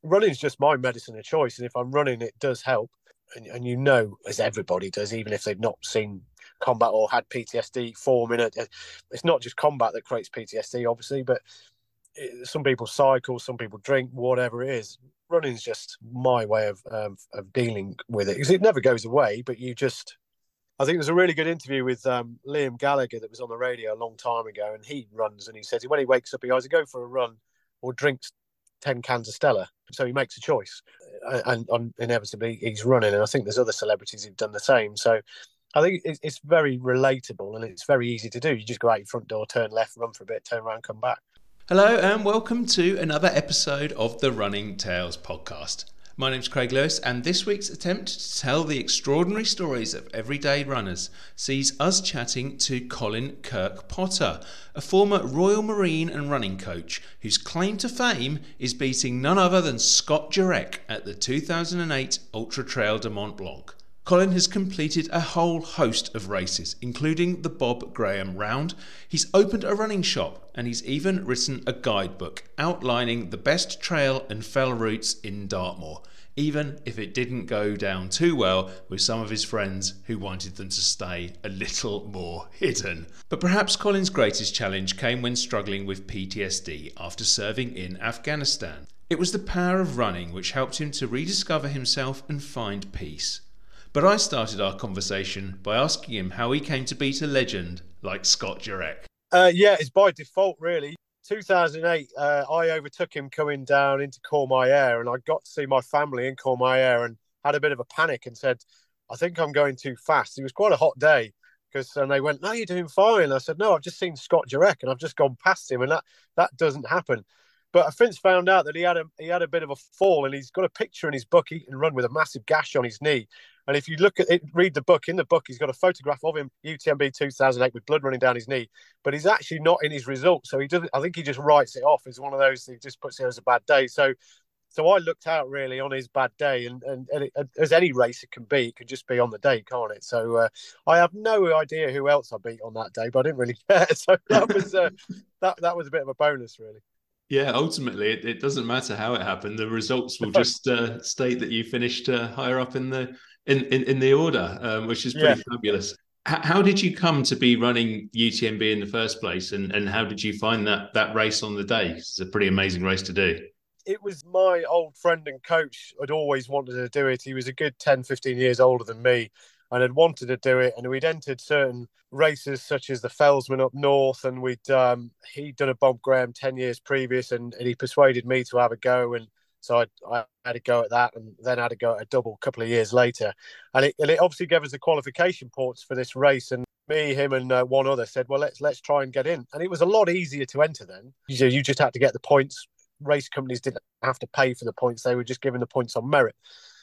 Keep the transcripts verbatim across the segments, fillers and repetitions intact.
Running is just my medicine of choice. And if I'm running, it does help. And, and you know, as everybody does, even if they've not seen combat or had P T S D form in it, it's not just combat that creates P T S D, obviously, but it, some people cycle, some people drink, whatever it is. Running is just my way of um, of dealing with it because it never goes away. But you just, I think there's a really good interview with um, Liam Gallagher that was on the radio a long time ago, and he runs and he says when he wakes up, he either go for a run or drinks ten cans of Stella. So he makes a choice, and, and inevitably he's running. And I think there's other celebrities who've done the same. So I think it's, it's very relatable and it's very easy to do. You just go out your front door, turn left, run for a bit, turn around, come back. Hello and welcome to another episode of the Running Tales podcast. My name's Craig Lewis, and this week's attempt to tell the extraordinary stories of everyday runners sees us chatting to Colin Kirk-Potter, a former Royal Marine and running coach whose claim to fame is beating none other than Scott Jurek at the two thousand eight Ultra Trail de Mont Blanc. Colin has completed a whole host of races, including the Bob Graham Round. He's opened a running shop, and he's even written a guidebook outlining the best trail and fell routes in Dartmoor, even if it didn't go down too well with some of his friends who wanted them to stay a little more hidden. But perhaps Colin's greatest challenge came when struggling with P T S D after serving in Afghanistan. It was the power of running which helped him to rediscover himself and find peace. But I started our conversation by asking him how he came to beat a legend like Scott Jurek. Uh, yeah, it's by default, really. two thousand eight, uh, I overtook him coming down into Courmayeur, and I got to see my family in Courmayeur and had a bit of a panic and said, I think I'm going too fast. It was quite a hot day, because and they went, no, you're doing fine. I said, no, I've just seen Scott Jurek and I've just gone past him, and that, that doesn't happen. But I've since found out that he had a he had a bit of a fall, and he's got a picture in his book, Eat and Run, with a massive gash on his knee. And if you look at it, read the book, in the book, he's got a photograph of him, U T M B two thousand eight, with blood running down his knee. But he's actually not in his results. So he doesn't, I think he just writes it off as one of those, he just puts it as a bad day. So so I looked out really on his bad day. And, and, and it, as any race it can be, it can just be on the day, can't it? So uh, I have no idea who else I beat on that day, but I didn't really care. So that was, uh, that, that was a bit of a bonus, really. Yeah, ultimately, it, it doesn't matter how it happened. The results will just uh, state that you finished uh, higher up in the in, in, in the order, um, which is pretty yeah. fabulous. H- how did you come to be running U T M B in the first place, and, and how did you find that that race on the day? It's a pretty amazing race to do. It was my old friend and coach had always wanted to do it. He was a good ten, fifteen years older than me and had wanted to do it. And we'd entered certain races such as the Fellsman up north, and we'd um, he'd done a Bob Graham ten years previous, and, and he persuaded me to have a go. And so I, I had a go at that, and then had a go at a double a couple of years later. And it, and it obviously gave us the qualification ports for this race. And me, him, and uh, one other said, well, let's let's try and get in. And it was a lot easier to enter then. You, you just had to get the points. Race companies didn't have to pay for the points. They were just given the points on merit.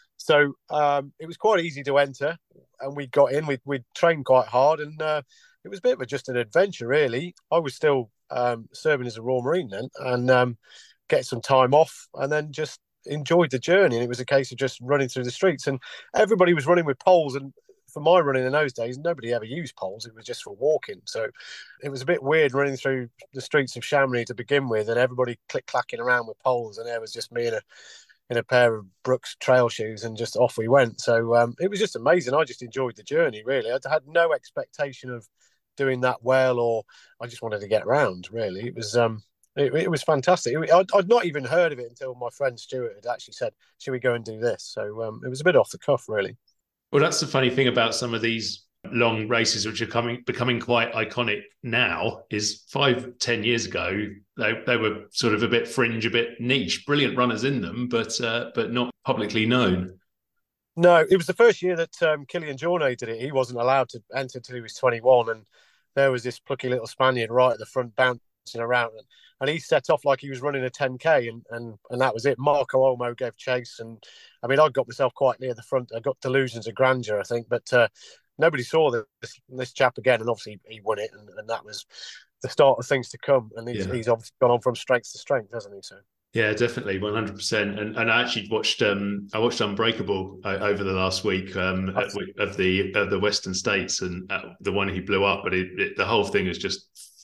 So um, it was quite easy to enter, and we got in. We we trained quite hard, and uh, it was a bit of a, just an adventure, really. I was still um, serving as a Royal Marine then, and um, get some time off, and then just enjoyed the journey. And it was a case of just running through the streets, and everybody was running with poles. And for my running in those days, nobody ever used poles. It was just for walking. So it was a bit weird running through the streets of Chamonix to begin with, and everybody click-clacking around with poles, and there was just me in a in a pair of Brooks trail shoes, and just off we went. So um, it was just amazing. I just enjoyed the journey, really. I had no expectation of doing that well, or I just wanted to get around, really. It was um, it, it was fantastic. It, I'd, I'd not even heard of it until my friend Stuart had actually said, should we go and do this? So um, it was a bit off the cuff, really. Well, that's the funny thing about some of these long races, which are coming becoming quite iconic now, is five, ten years ago, they, they were sort of a bit fringe, a bit niche, brilliant runners in them, but uh, but not publicly known. No, it was the first year that um, Kilian Jornet did it. He wasn't allowed to enter until he was twenty-one, and there was this plucky little Spaniard right at the front bouncing around, and, and he set off like he was running a ten K, and and and that was it. Marco Olmo gave chase, and I mean, I got myself quite near the front. I got delusions of grandeur, I think, but uh, nobody saw this this chap again, and obviously he won it, and, and that was the start of things to come. And he's, yeah. he's obviously gone on from strength to strength, hasn't he? So. Yeah, definitely, one hundred percent. And and I actually watched um I watched Unbreakable uh, over the last week um of the of the Western States, and uh, the one he blew up, but it, it, the whole thing is just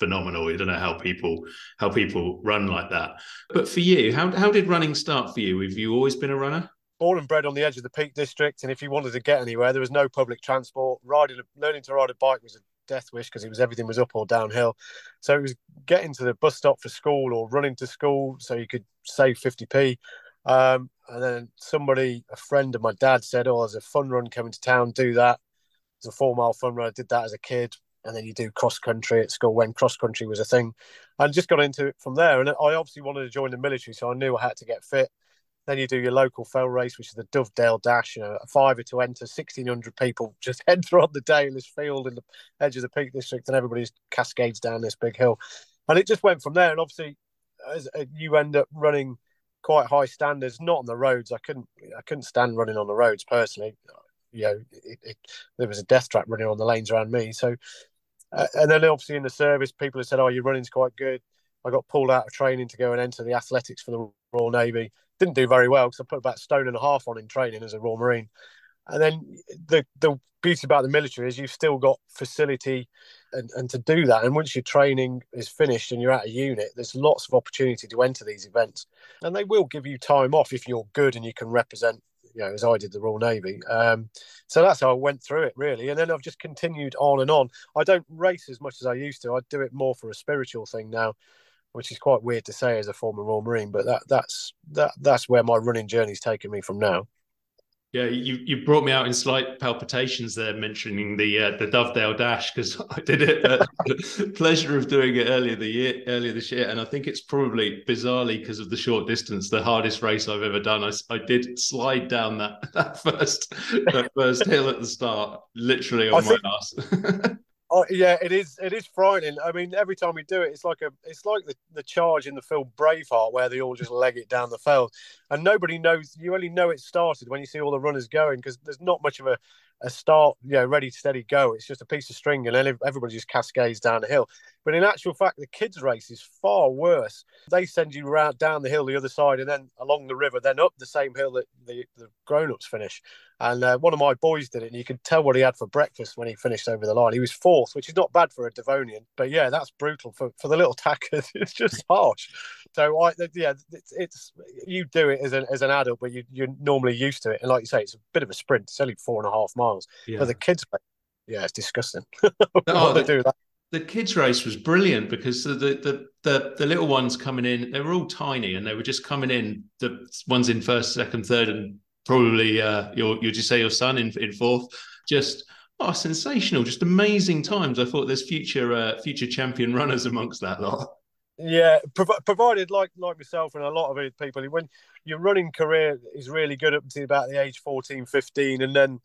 phenomenal. I don't know how people how people run like that. But for you, how how did running start for you? Have you always been a runner? Born and bred on the edge of the Peak District, and if you wanted to get anywhere, there was no public transport. Riding, learning to ride a bike was a death wish because it was everything was up or downhill. So it was getting to the bus stop for school or running to school so you could save fifty p. Um, and then somebody, a friend of my dad, said, "Oh, there's a fun run coming to town. Do that." It's a four mile fun run. I did that as a kid, and then you do cross country at school when cross country was a thing, and just got into it from there. And I obviously wanted to join the military, so I knew I had to get fit. Then you do your local fell race, which is the Dovedale Dash, you know, a fiver to enter, sixteen hundred people just head throughout the day in this field in the edge of the Peak District, and everybody's cascades down this big hill. And it just went from there. And obviously, as you end up running quite high standards, not on the roads. I couldn't, I couldn't stand running on the roads personally. You know, it, it, there was a death trap running on the lanes around me. So, uh, and then obviously in the service, people have said, "Oh, your running's quite good." I got pulled out of training to go and enter the athletics for the Royal Navy. Didn't do very well because I put about a stone and a half on in training as a Royal Marine. And then the the beauty about the military is you've still got facility and, and to do that. And once your training is finished and you're at a unit, there's lots of opportunity to enter these events. And they will give you time off if you're good and you can represent, you know, as I did the Royal Navy. Um, so that's how I went through it, really. And then I've just continued on and on. I don't race as much as I used to. I do it more for a spiritual thing now, which is quite weird to say as a former Royal Marine, but that that's that that's where my running journey's taken me from now. Yeah, you, you brought me out in slight palpitations there, mentioning the uh, the Dovedale Dash, because I did it at the pleasure of doing it earlier the year earlier this year, and I think it's probably bizarrely because of the short distance the hardest race I've ever done. I, I did slide down that that first that first hill at the start, literally on I my think, ass. Oh, yeah, it is. It is frightening. I mean, every time we do it, it's like a, it's like the, the charge in the film Braveheart, where they all just leg it down the fell, and nobody knows. You only know it started when you see all the runners going, because there's not much of a, a start, you know, ready, steady, go. It's just a piece of string, and then everybody just cascades down the hill. But in actual fact, the kids' race is far worse. They send you round down the hill the other side, and then along the river, then up the same hill that the, the grown-ups finish. And uh, one of my boys did it, and you could tell what he had for breakfast when he finished over the line. He was fourth, which is not bad for a Devonian. But yeah, that's brutal for, for the little tackers. It's just harsh. So I, yeah, it's, it's you do it as an as an adult, but you you're normally used to it. And like you say, it's a bit of a sprint. It's only four and a half miles. Yeah. But the kids, yeah, it's disgusting. Oh, the, do that. The kids' race was brilliant because the, the the the little ones coming in, they were all tiny, and they were just coming in. The ones in first, second, third, and probably uh, your you just say your son in in fourth. Just oh, sensational! Just amazing times. I thought there's future uh, future champion runners amongst that lot. Yeah, prov- provided like like myself and a lot of people, when your running career is really good up to about the age fourteen, fifteen, and then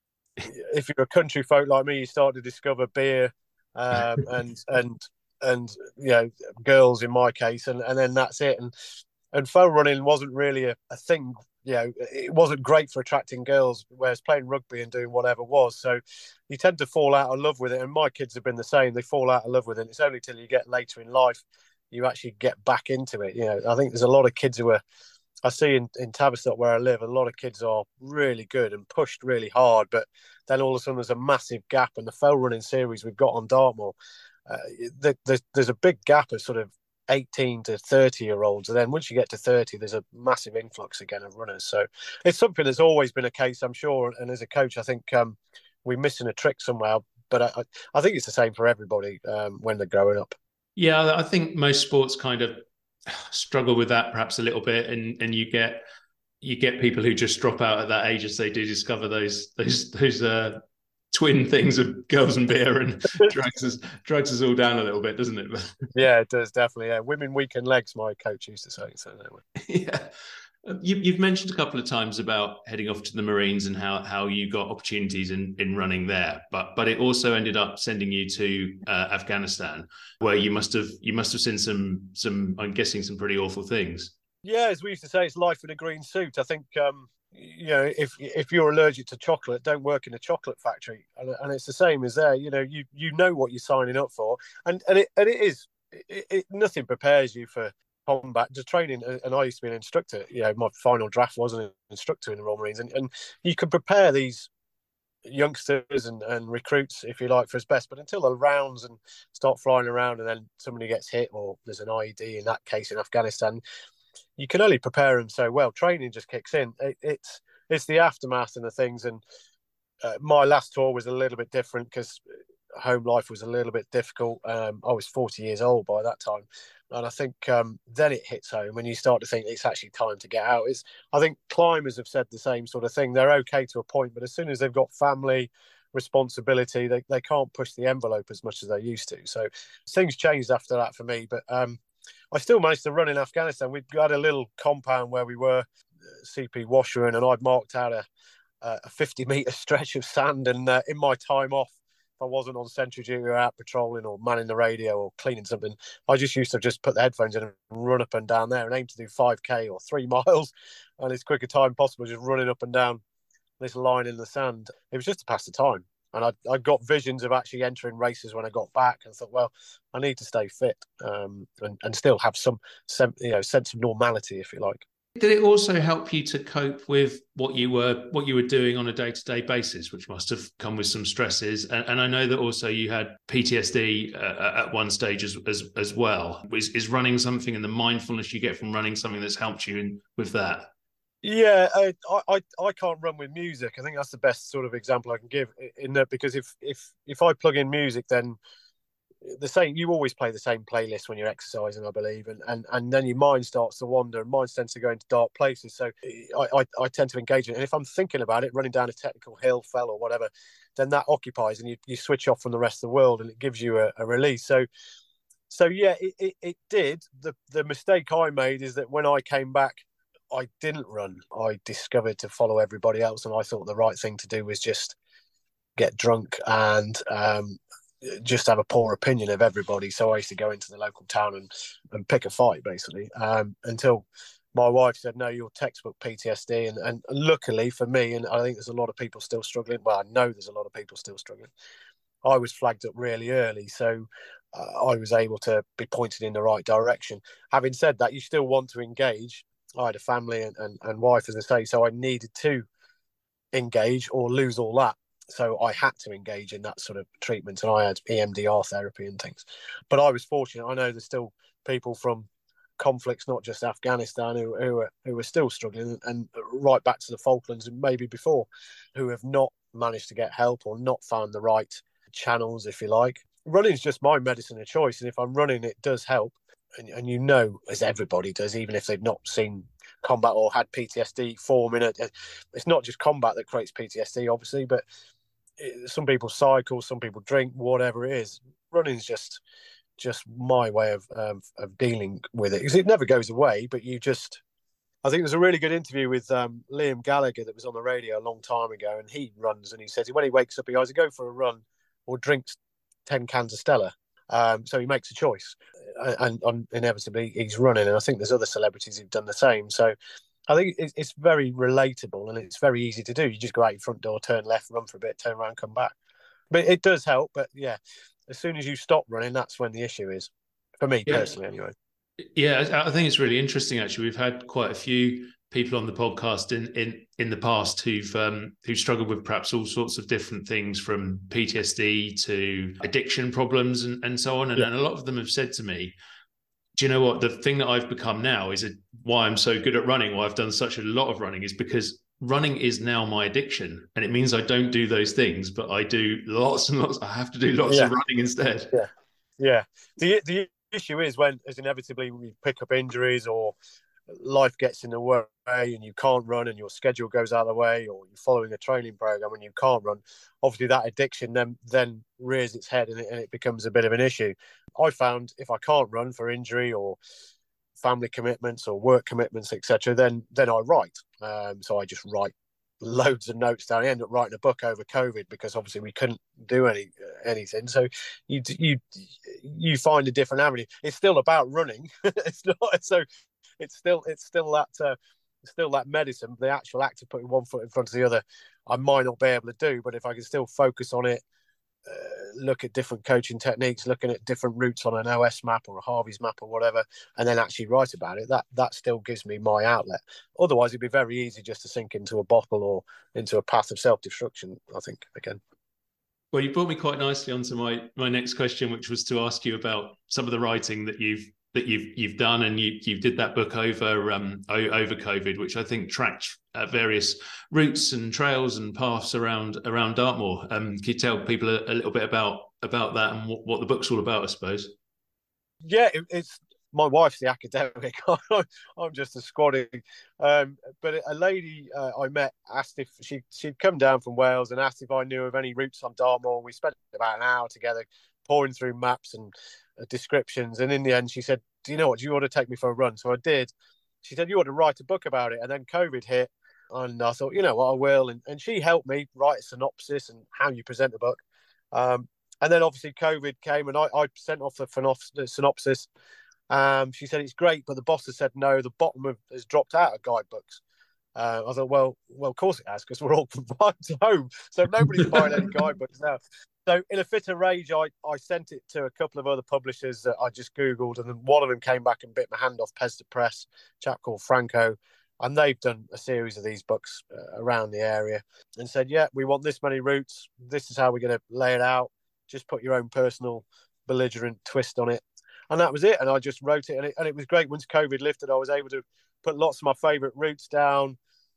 if you're a country folk like me, you start to discover beer um, and and and you know, girls in my case, and, and then that's it. And and fell running wasn't really a, a thing. You know, it wasn't great for attracting girls, whereas playing rugby and doing whatever was. So you tend to fall out of love with it. And my kids have been the same. They fall out of love with it. It's only till you get later in life you actually get back into it. You know, I think there's a lot of kids who are, I see in, in Tavistock where I live, a lot of kids are really good and pushed really hard, but then all of a sudden there's a massive gap. And the fell running series we've got on Dartmoor, uh, the, the, there's a big gap of sort of eighteen to thirty year olds, and then once you get to thirty, there's a massive influx again of runners. So it's something that's always been a case, I'm sure. And as a coach, I think um, we're missing a trick somewhere, but I, I think it's the same for everybody um, when they're growing up. Yeah, I think most sports kind of struggle with that perhaps a little bit, and and you get you get people who just drop out at that age as they do discover those those those uh, twin things of girls and beer, and drags us drags us all down a little bit, doesn't it? Yeah, it does, definitely. Yeah, women weaken legs, my coach used to say. So anyway. Yeah. You, you've mentioned a couple of times about heading off to the Marines and how how you got opportunities in, in running there, but but it also ended up sending you to uh, Afghanistan, where you must have you must have seen some some I'm guessing some pretty awful things. Yeah, as we used to say, it's life in a green suit. I think um, you know, if if you're allergic to chocolate, don't work in a chocolate factory, and, and it's the same as there. You know, you you know what you're signing up for, and and it and it is it, it, nothing prepares you for combat, just training. And I used to be an instructor. You know, my final draft was an instructor in the Royal Marines, and, and you can prepare these youngsters and, and recruits, if you like, for his best. But until the rounds and start flying around and then somebody gets hit or there's an I E D in that case in Afghanistan, you can only prepare them so well. Training just kicks in. It, it's it's the aftermath and the things. And uh, my last tour was a little bit different because home life was a little bit difficult. Um, I was forty years old by that time. And I think um, then it hits home when you start to think it's actually time to get out. It's, I think climbers have said the same sort of thing. They're okay to a point, but as soon as they've got family responsibility, they, they can't push the envelope as much as they used to. So things changed after that for me. But um, I still managed to run in Afghanistan. We had a little compound where we were, C P Washburn, and I'd marked out a, a fifty metre stretch of sand. And uh, in my time off, I wasn't on sentry duty or out patrolling or manning the radio or cleaning something, I just used to just put the headphones in and run up and down there and aim to do five K or three miles and as quick a time possible, just running up and down this line in the sand. It was just to pass the time. And I I got visions of actually entering races when I got back and thought, well, I need to stay fit um, and, and still have some, some you know, sense of normality, if you like. Did it also help you to cope with what you were what you were doing on a day-to-day basis, which must have come with some stresses? And, and I know that also you had P T S D uh, at one stage as as, as well. Is, is running something and the mindfulness you get from running something that's helped you in, with that? Yeah, I, I I can't run with music. I think that's the best sort of example I can give in that, because if if if I plug in music, then the same, you always play the same playlist when you're exercising, I believe, and and and then your mind starts to wander, and mind tends to go into dark places. So I, I I tend to engage in it, and if I'm thinking about it, running down a technical hill, fell or whatever, then that occupies, and you, you switch off from the rest of the world, and it gives you a, a release. So so yeah, it, it it did. The the mistake I made is that when I came back, I didn't run. I discovered to follow everybody else, and I thought the right thing to do was just get drunk and um, just have a poor opinion of everybody. So I used to go into the local town and, and pick a fight, basically, um, until my wife said, no, you're textbook P T S D. And, and luckily for me, and I think there's a lot of people still struggling, well, I know there's a lot of people still struggling, I was flagged up really early. So uh, I was able to be pointed in the right direction. Having said that, you still want to engage. I had a family and, and, and wife, as I say, so I needed to engage or lose all that. So I had to engage in that sort of treatment, and I had E M D R therapy and things. But I was fortunate. I know there's still people from conflicts, not just Afghanistan, who who are, who are still struggling, and right back to the Falklands and maybe before, who have not managed to get help or not found the right channels, if you like. Running is just my medicine of choice, and if I'm running, it does help. And, and you know, as everybody does, even if they've not seen combat or had P T S D form in it, it's not just combat that creates P T S D, obviously, but it, some people cycle, some people drink, whatever it is. Running's just just my way of um, of dealing with it, because it never goes away. But you just, I think there's a really good interview with um, Liam Gallagher that was on the radio a long time ago, and he runs, and he says when he wakes up, he either go for a run or drinks ten cans of Stella. Um, so he makes a choice, and, and inevitably he's running. And I think there's other celebrities who've done the same. So I think it's, it's very relatable, and it's very easy to do. You just go out your front door, turn left, run for a bit, turn around, come back. But it does help. But yeah, as soon as you stop running, that's when the issue is, for me Yeah. personally anyway. Yeah, I think it's really interesting, actually. We've had quite a few people on the podcast in in in the past who've um who've struggled with perhaps all sorts of different things, from P T S D to addiction problems and, and so on. And, Yeah. and a lot of them have said to me, do you know what, the thing that I've become now is a, why I'm so good at running, why I've done such a lot of running, is because running is now my addiction. And it means I don't do those things, but I do lots and lots. I have to do lots Yeah. of running instead. Yeah. Yeah. The the issue is when, as inevitably, we pick up injuries or life gets in the way and you can't run, and your schedule goes out of the way, or you're following a training program and you can't run. Obviously that addiction then then rears its head, and it, and it becomes a bit of an issue. I found if I can't run for injury or family commitments or work commitments, etc., then then I write. Um, so I just write loads of notes down. I ended up writing a book over COVID because obviously we couldn't do any anything. So you you you find a different avenue. It's still about running. It's not so. It's still it's still that uh, still that medicine. The actual act of putting one foot in front of the other, I might not be able to do. But if I can still focus on it uh, look at different coaching techniques, looking at different routes on an O S map or a Harvey's map or whatever, and then actually write about it. That that still gives me my outlet. Otherwise, it'd be very easy just to sink into a bottle or into a path of self-destruction, I think, again. Well, you brought me quite nicely onto my my next question, which was to ask you about some of the writing that you've that you've you've done, and you you did that book over um over COVID, which I think tracked uh, various routes and trails and paths around around Dartmoor. Um, can you tell people a, a little bit about about that and what, what the book's all about, I suppose? Yeah, it, it's my wife's the academic. I'm just a squaddie. Um, but a lady uh, I met asked if she she'd come down from Wales and asked if I knew of any routes on Dartmoor. We spent about an hour together, pouring through maps and uh, descriptions. And in the end, she said, "Do you know what? Do you want to take me for a run?" So I did. She said, "You ought to write a book about it." And then COVID hit, and I thought, you know what, I will. And, and she helped me write a synopsis and how you present a book. Um, and then obviously COVID came, and I, I sent off the, the synopsis. Um, she said it's great, but the boss has said no. The bottom of, has dropped out of guidebooks. Uh, I thought, well, well, of course it has, because we're all confined to home, so nobody's buying any guidebooks now. So, in a fit of rage, I, I sent it to a couple of other publishers that I just googled, and then one of them came back and bit my hand off. Pez de Press, a chap called Franco, and they've done a series of these books uh, around the area, and said, yeah, we want this many routes. This is how we're going to lay it out. Just put your own personal belligerent twist on it. And that was it. And I just wrote it and, it. and it was great. Once COVID lifted, I was able to put lots of my favourite routes down.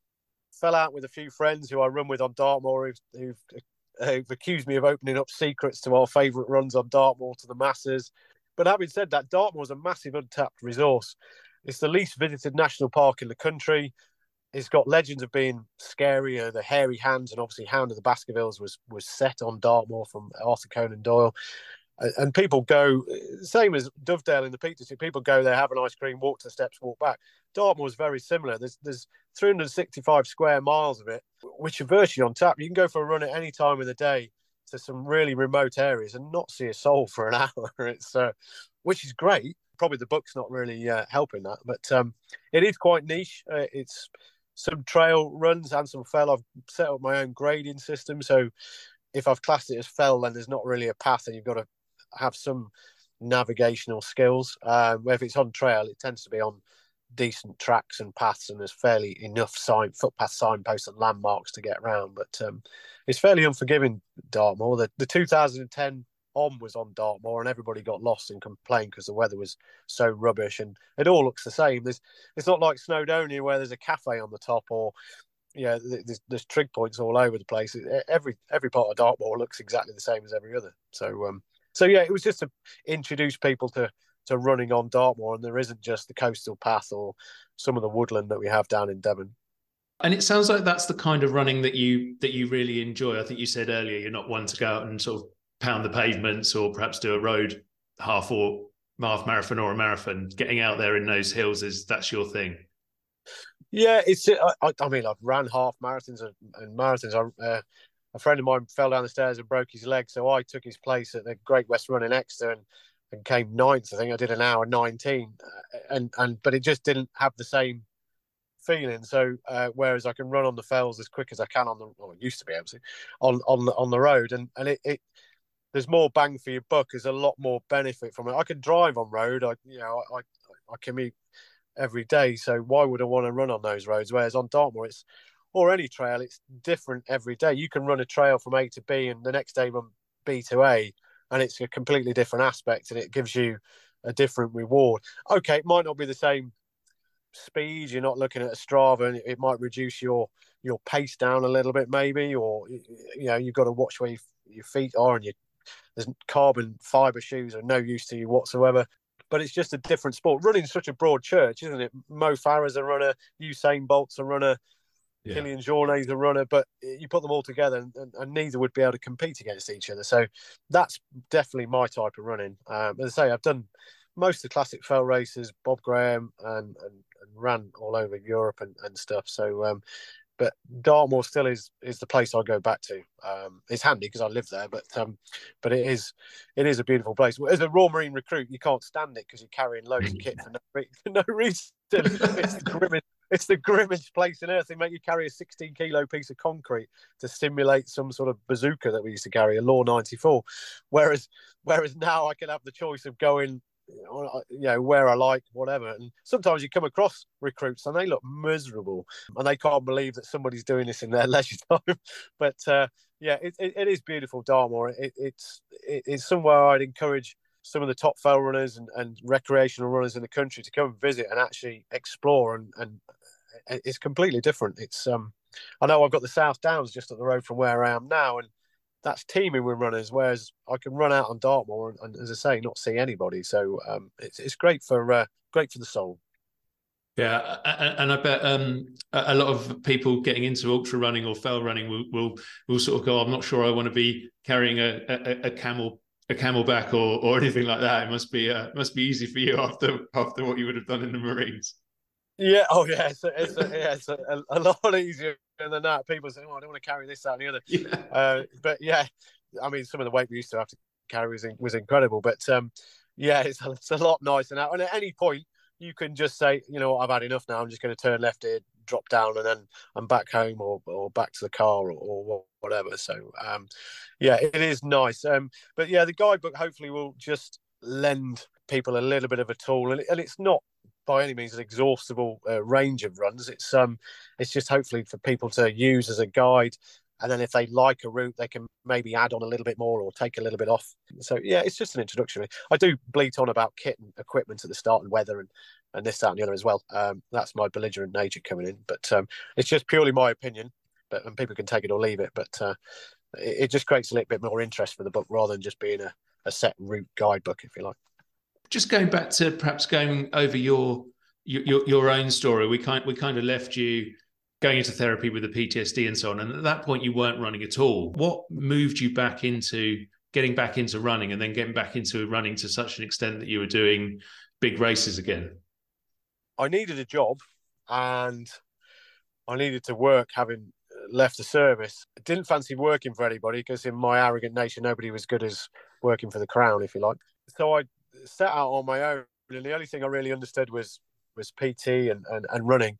Fell out with a few friends who I run with on Dartmoor who've, who've, who've accused me of opening up secrets to our favourite runs on Dartmoor to the masses. But having said that, Dartmoor is a massive untapped resource. It's the least visited national park in the country. It's got legends of being scarier, the hairy hands, and obviously Hound of the Baskervilles was was set on Dartmoor from Arthur Conan Doyle. And people go, same as Dovedale in the Peak District, people go there, have an ice cream, walk to the steps, walk back. Dartmoor is very similar. There's there's three hundred sixty-five square miles of it, which are virtually on tap. You can go for a run at any time of the day to some really remote areas and not see a soul for an hour. It's uh, which is great. Probably the book's not really uh, helping that, but um, it is quite niche. Uh, it's some trail runs and some fell. I've set up my own grading system, so if I've classed it as fell, then there's not really a path, and you've got to have some navigational skills. Um, if it's on trail, it tends to be on decent tracks and paths, and there's fairly enough sign, footpath signposts and landmarks to get around. But um, it's fairly unforgiving, Dartmoor. The, the two thousand ten on was on Dartmoor, and everybody got lost and complained because the weather was so rubbish, and it all looks the same. There's, it's not like Snowdonia where there's a cafe on the top, or yeah, there's, there's trig points all over the place. Every every part of Dartmoor looks exactly the same as every other. So um, so yeah, it was just to introduce people to to running on Dartmoor, and there isn't just the coastal path or some of the woodland that we have down in Devon. And it sounds like that's the kind of running that you that you really enjoy. I think you said earlier you're not one to go out and sort of pound the pavements or perhaps do a road half or half marathon or a marathon. Getting out there in those hills, is that's your thing? Yeah, it's. I, I mean, I've ran half marathons and, and marathons. I, uh, a friend of mine fell down the stairs and broke his leg, so I took his place at the Great West Run in Exeter and, and came ninth. I think I did an hour nineteen, uh, and and but it just didn't have the same feeling. So uh, whereas I can run on the fells as quick as I can on the, or I used to be able to, on on the, on the road, and and it, it there's more bang for your buck. There's a lot more benefit from it. I can drive on road. I you know I I, I commute every day, so why would I want to run on those roads? Whereas on Dartmoor, it's or any trail, it's different every day. You can run a trail from A to B, and the next day run B to A, and it's a completely different aspect, and it gives you a different reward. Okay, it might not be the same speed. You're not looking at a Strava, and it might reduce your your pace down a little bit, maybe, or you know you've got to watch where you, your feet are, and you, there's carbon fiber shoes are no use to you whatsoever. But it's just a different sport. Running's such a broad church, isn't it? Mo Farah's a runner, Usain Bolt's a runner, yeah. Kilian Jornet's a runner, but you put them all together and, and, and neither would be able to compete against each other. So that's definitely my type of running. Um, as I say, I've done most of the classic fell races, Bob Graham, and, and, and ran all over Europe and, and stuff. So, um, but Dartmoor still is is the place I go back to. Um, it's handy because I live there, but um, but it is it is a beautiful place. As a Royal Marine recruit, you can't stand it because you're carrying loads of kit for no, for no reason. It's the grimmest, it's the grimmest place on earth. They make you carry a sixteen kilo piece of concrete to simulate some sort of bazooka that we used to carry, a Law ninety-four. Whereas, whereas now I can have the choice of going, you know, where I like, whatever. And sometimes you come across recruits and they look miserable and they can't believe that somebody's doing this in their leisure time. But uh, yeah, it, it, it is beautiful, Dartmoor. It, it's it, it's somewhere I'd encourage some of the top fell runners and, and recreational runners in the country to come and visit and actually explore. And, and it's completely different. It's um, I know I've got the South Downs just up the road from where I am now, and that's teeming with runners, whereas I can run out on Dartmoor and, and as I say, not see anybody. So um, it's it's great for uh, great for the soul. Yeah, and I bet um, a lot of people getting into ultra running or fell running will will, will sort of go, I'm not sure I want to be carrying a, a, a camel a camelback or or anything like that. It must be uh, must be easy for you after after what you would have done in the Marines. Yeah, oh yeah, it's a, it's a, yeah, it's a, a lot easier than that. People say, "Oh, I don't want to carry this, that, and the other." Yeah. Uh, but yeah, I mean, some of the weight we used to have to carry was was incredible. But um, yeah, it's a, it's a lot nicer now. And at any point, you can just say, you know, I've had enough now. I'm just going to turn left here, drop down, and then I'm back home or or back to the car or, or whatever. So um, yeah, it is nice. Um, but yeah, the guidebook hopefully will just lend people a little bit of a tool, and, and it's not by any means an exhaustible uh, range of runs. It's um, it's just hopefully for people to use as a guide, and then if they like a route, they can maybe add on a little bit more or take a little bit off. So yeah, it's just an introduction. I do bleat on about kit and equipment at the start and weather and and this, that, and the other as well. Um, that's my belligerent nature coming in, but um, it's just purely my opinion. But and people can take it or leave it. But uh, it, it just creates a little bit more interest for the book rather than just being a, a set route guidebook, if you like. Just going back to perhaps going over your your your own story, we kind we kind of left you going into therapy with the P T S D and so on, and at that point you weren't running at all. What moved you back into getting back into running and then getting back into running to such an extent that you were doing big races again? I needed a job and I needed to work having left the service. I didn't fancy working for anybody because in my arrogant nature, nobody was good as working for the Crown, if you like. So I set out on my own, and the only thing I really understood was was P T and, and, and running.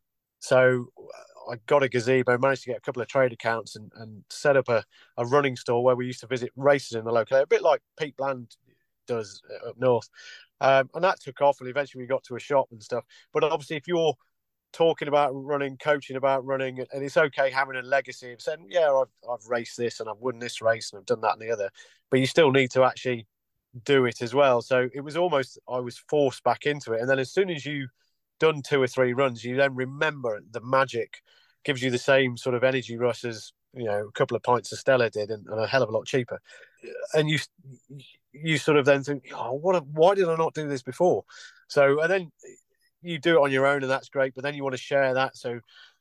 So I got a gazebo, managed to get a couple of trade accounts and, and set up a, a running store where we used to visit races in the local area, a bit like Pete Bland does up north. Um, and that took off, and eventually we got to a shop and stuff. But obviously, if you're talking about running, coaching about running, and it's okay having a legacy of saying, yeah, I've, I've raced this and I've won this race and I've done that and the other, but you still need to actually do it as well. So it was almost, I was forced back into it. And then as soon as you done two or three runs, you then remember the magic, gives you the same sort of energy rush as, you know, a couple of pints of Stella did, and, and a hell of a lot cheaper. And you you sort of then think, oh, what? Why did I not do this before? So, and then you do it on your own, and that's great. But then you want to share that. So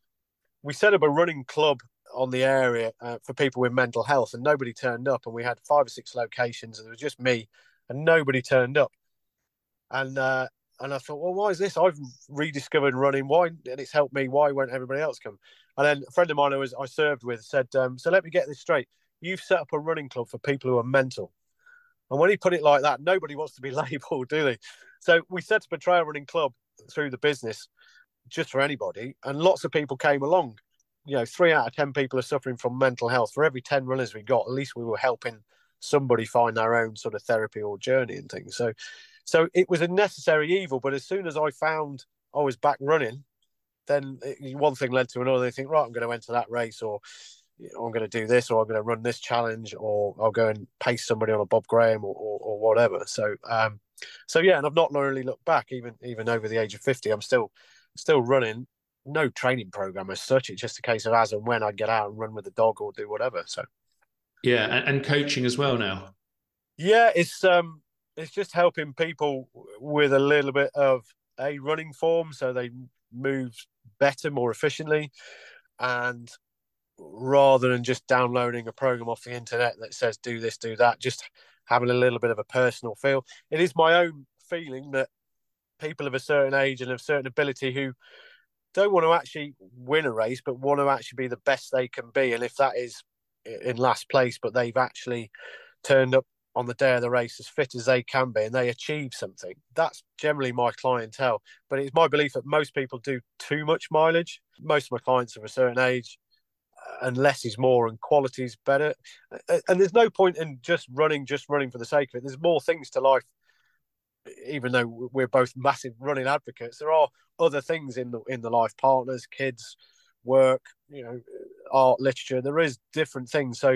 we set up a running club on the area uh, for people with mental health, and nobody turned up. And we had five or six locations, and it was just me, and nobody turned up. And uh, and I thought, well, why is this? I've rediscovered running. Why? And it's helped me. Why won't everybody else come? And then a friend of mine who was I served with said, um, so let me get this straight. You've set up a running club for people who are mental. And when he put it like that, nobody wants to be labelled, do they? So we set up a trail running club through the business just for anybody. And lots of people came along. You know, three out of ten people are suffering from mental health. For every ten runners we got, at least we were helping somebody find their own sort of therapy or journey and things. So, so it was a necessary evil. But as soon as I found I was back running, then it, one thing led to another. They think, right, I'm going to enter that race, or you know, I'm going to do this, or I'm going to run this challenge, or I'll go and pace somebody on a Bob Graham or, or, or whatever. So, um, so yeah, and I've not really looked back, even even over the age of fifty. I'm still still running. No training program as such. It's just a case of as and when I get out and run with the dog or do whatever. So, yeah, and, and coaching as well now. Yeah, it's um, it's just helping people with a little bit of a running form, so they move better, more efficiently, and rather than just downloading a program off the internet that says do this, do that, just having a little bit of a personal feel. It is my own feeling that people of a certain age and of certain ability who don't want to actually win a race, but want to actually be the best they can be. And if that is in last place, but they've actually turned up on the day of the race as fit as they can be and they achieve something. That's generally my clientele. But it's my belief that most people do too much mileage. Most of my clients are of a certain age, and less is more and quality is better. And there's no point in just running, just running for the sake of it. There's more things to life. Even though we're both massive running advocates, there are other things in the in the life: partners, kids, work, you know, art, literature. There is different things. So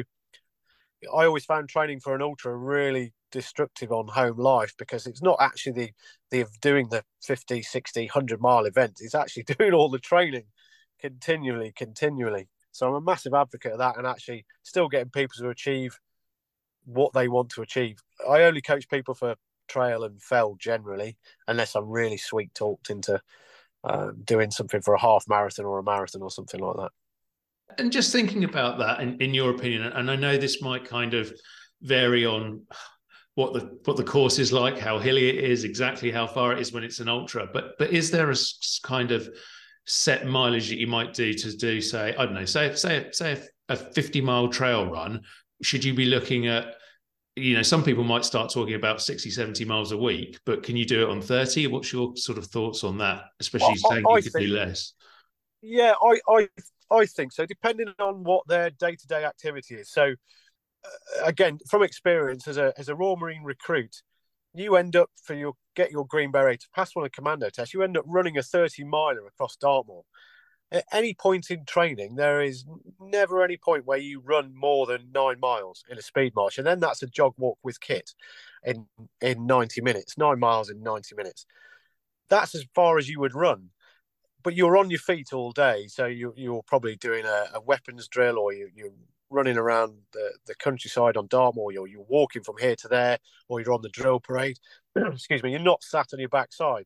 I always found training for an ultra really destructive on home life, because it's not actually the the doing the fifty, sixty, one hundred mile event. It's actually doing all the training continually, continually. So I'm a massive advocate of that, and actually still getting people to achieve what they want to achieve. I only coach people for trail and fell generally, unless I'm really sweet talked into uh, doing something for a half marathon or a marathon or something like that. And just thinking about that, in, in your opinion, and I know this might kind of vary on what the what the course is like, how hilly it is, exactly how far it is when it's an ultra, but but is there a kind of set mileage that you might do to do, say, I don't know, say say say a fifty mile trail run? Should you be looking at, you know, some people might start talking about sixty, seventy miles a week, but can you do it on thirty? What's your sort of thoughts on that, especially I, saying I you could think, do less? Yeah, I, I, I think so, depending on what their day-to-day activity is. So, uh, again, from experience, as a as a Royal Marine recruit, you end up, for your get your Green Beret to pass one of the commando tests, you end up running a thirty miler across Dartmoor. At any point in training, there is never any point where you run more than nine miles in a speed march, and then that's a jog walk with kit in in ninety minutes, nine miles in ninety minutes. That's as far as you would run, but you're on your feet all day, so you you're probably doing a, a weapons drill, or you you're running around the, the countryside on Dartmoor, you're you're walking from here to there, or you're on the drill parade. Excuse me, you're not sat on your backside.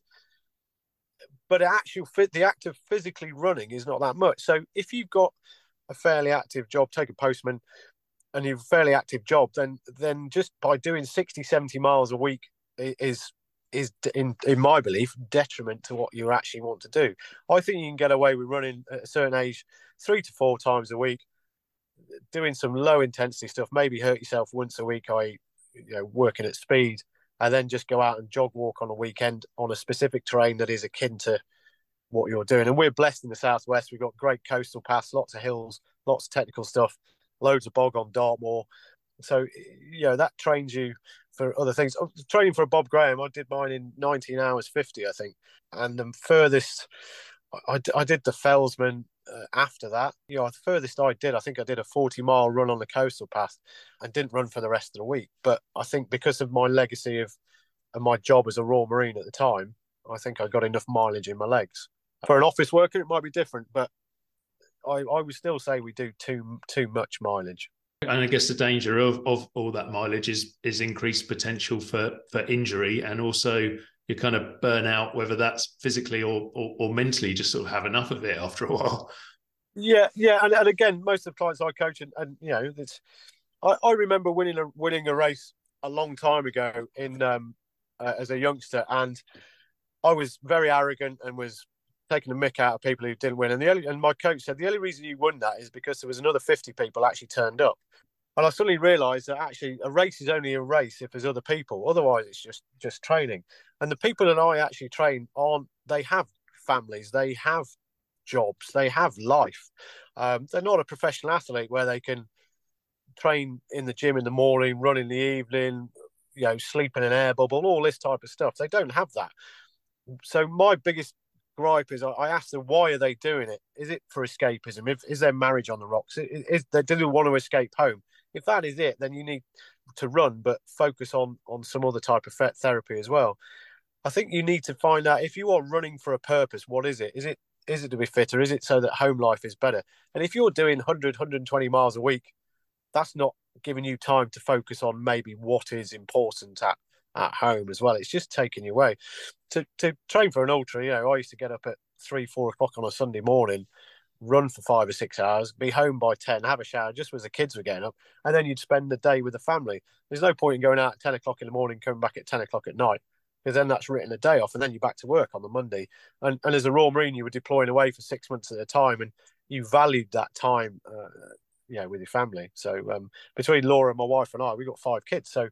But actual fit, the act of physically running is not that much. So if you've got a fairly active job, take a postman, and you've a fairly active job, then then just by doing sixty, seventy miles a week is is in in my belief detriment to what you actually want to do. I think you can get away with running at a certain age three to four times a week, doing some low intensity stuff, maybe hurt yourself once a week, I you know working at speed, and then just go out and jog walk on a weekend on a specific terrain that is akin to what you're doing. And we're blessed in the southwest. We've got great coastal paths, lots of hills, lots of technical stuff, loads of bog on Dartmoor. So, you know, that trains you for other things. Training for a Bob Graham, I did mine in nineteen hours fifty, I think. And the furthest, I, I did the Fellsman uh, after that. You know, the furthest I did, I think I did a forty mile run on the coastal path and didn't run for the rest of the week. But I think because of my legacy of, of my job as a Royal Marine at the time, I think I got enough mileage in my legs. For an office worker, it might be different, but I, I would still say we do too too much mileage. And I guess the danger of, of all that mileage is is increased potential for for injury, and also you kind of burn out, whether that's physically or, or, or mentally, just sort of have enough of it after a while. Yeah, yeah, and, and again, most of the clients I coach, and, and you know, it's, I, I remember winning a winning a race a long time ago in um, uh, as a youngster, and I was very arrogant and was taking a mick out of people who didn't win. And the only, and my coach said the only reason you won that is because there was another fifty people actually turned up. And I suddenly realised that actually a race is only a race if there's other people. Otherwise, it's just just training. And the people that I actually train aren't. They have families, they have jobs, they have life. Um, they're not a professional athlete where they can train in the gym in the morning, run in the evening, you know, sleep in an air bubble, all this type of stuff. They don't have that. So my biggest gripe is I ask them, why are they doing it? Is it for escapism? If, is their marriage on the rocks? Is, is they do they want to escape home? If that is it, then you need to run, but focus on on some other type of therapy as well. I think you need to find out, if you are running for a purpose, what is it? Is it is it to be fitter? Is it so that home life is better? And if you're doing one hundred, one hundred twenty miles a week, that's not giving you time to focus on maybe what is important at at home as well. It's just taking you away. To to train for an ultra, you know, I used to get up at three, four o'clock on a Sunday morning, run for five or six hours, be home by ten, have a shower just as the kids were getting up, and then you'd spend the day with the family. There's no point in going out at ten o'clock in the morning, coming back at ten o'clock at night, because then that's written a day off, and then you're back to work on the Monday. And, and as a Royal Marine, you were deploying away for six months at a time, and you valued that time, uh, you know, with your family. So um, between Laura, my wife, and I, we've got five kids. So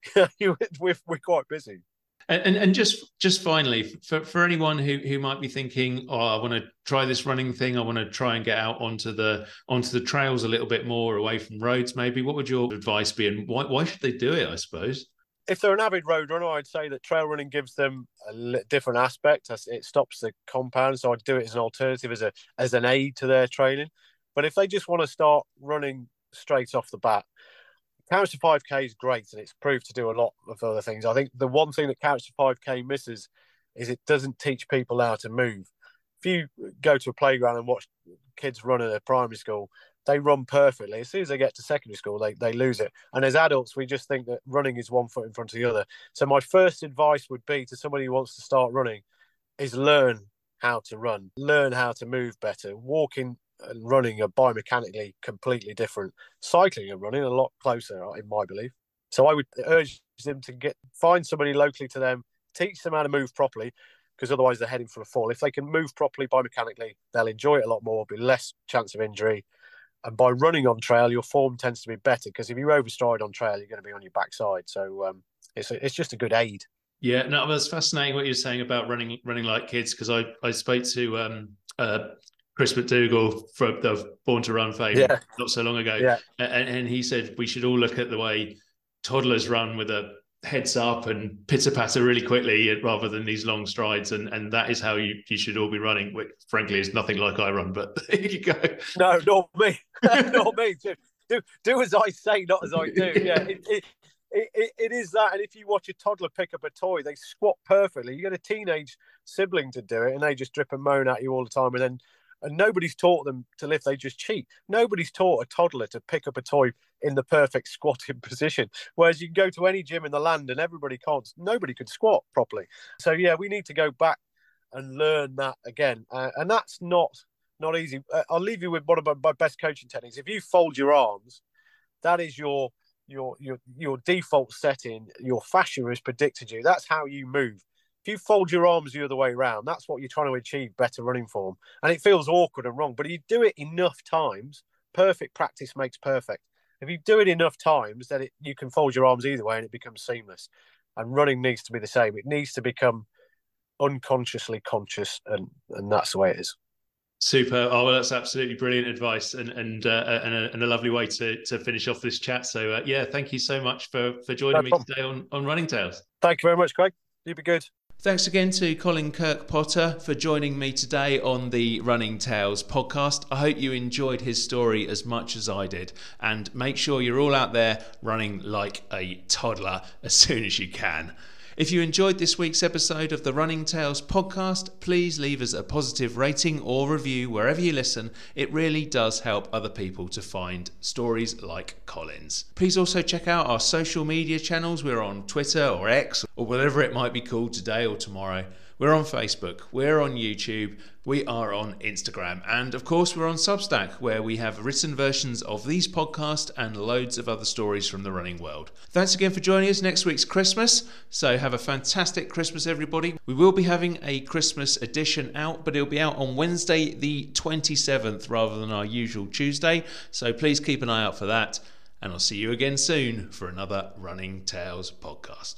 we're, we're quite busy. And, and just just finally, for, for anyone who, who might be thinking, oh, I want to try this running thing, I want to try and get out onto the onto the trails a little bit more, away from roads maybe, what would your advice be, and why, why should they do it, I suppose? If they're an avid road runner, I'd say that trail running gives them a different aspect. It stops the compound, so I'd do it as an alternative, as a as an aid to their training. But if they just want to start running straight off the bat, Couch to five K is great, and it's proved to do a lot of other things. I think the one thing that Couch to five K misses is it doesn't teach people how to move. If you go to a playground and watch kids run at a primary school, they run perfectly. As soon as they get to secondary school, they, they lose it. And as adults, we just think that running is one foot in front of the other. So my first advice would be to somebody who wants to start running is learn how to run, learn how to move better. Walking and running are biomechanically completely different. Cycling and running are a lot closer, in my belief. So I would urge them to get find somebody locally to them, teach them how to move properly, because otherwise they're heading for a fall. If they can move properly biomechanically, they'll enjoy it a lot more, be less chance of injury. And by running on trail, your form tends to be better, because if you overstride on trail, you're going to be on your backside. So um, it's a, it's just a good aid. Yeah, no, that's fascinating what you're saying about running running like kids, because I, I spoke to um, uh, Chris McDougall from the Born to Run fame yeah. not so long ago. Yeah. And, and he said we should all look at the way toddlers run with a heads up and pitter patter really quickly rather than these long strides. And, and that is how you, you should all be running, which frankly is nothing like I run, but there you go. No, not me. Not me. Do, do as I say, not as I do. Yeah, it, it, it, it is that. And if you watch a toddler pick up a toy, they squat perfectly. You get a teenage sibling to do it and they just drip and moan at you all the time. And then And nobody's taught them to lift, they just cheat. Nobody's taught a toddler to pick up a toy in the perfect squatting position. Whereas you can go to any gym in the land and everybody can't, nobody could squat properly. So yeah, we need to go back and learn that again. Uh, and that's not not easy. Uh, I'll leave you with one of my, my best coaching techniques. If you fold your arms, that is your your your your default setting. Your fascia has predicted you. That's how you move. If you fold your arms the other way around, that's what you're trying to achieve, better running form. And it feels awkward and wrong, but if you do it enough times, perfect practice makes perfect. If you do it enough times, then it, you can fold your arms either way and it becomes seamless. And running needs to be the same. It needs to become unconsciously conscious, and, and that's the way it is. Super. Oh, well, that's absolutely brilliant advice, and and uh, and, a, and a lovely way to to finish off this chat. So uh, yeah, thank you so much for for joining no me problem. today on on Running Tales. Thank you very much, Craig. You be good. Thanks again to Colin Kirkpotter for joining me today on the Running Tales podcast. I hope you enjoyed his story as much as I did, and make sure you're all out there running like a toddler as soon as you can. If you enjoyed this week's episode of the Running Tales podcast, please leave us a positive rating or review wherever you listen. It really does help other people to find stories like Colin's. Please also check out our social media channels. We're on Twitter or X or whatever it might be called today or tomorrow. We're on Facebook, we're on YouTube, we are on Instagram, and of course we're on Substack, where we have written versions of these podcasts and loads of other stories from the running world. Thanks again for joining us. Next week's Christmas, so have a fantastic Christmas, everybody. We will be having a Christmas edition out, but it'll be out on Wednesday the twenty-seventh rather than our usual Tuesday, so please keep an eye out for that, and I'll see you again soon for another Running Tales podcast.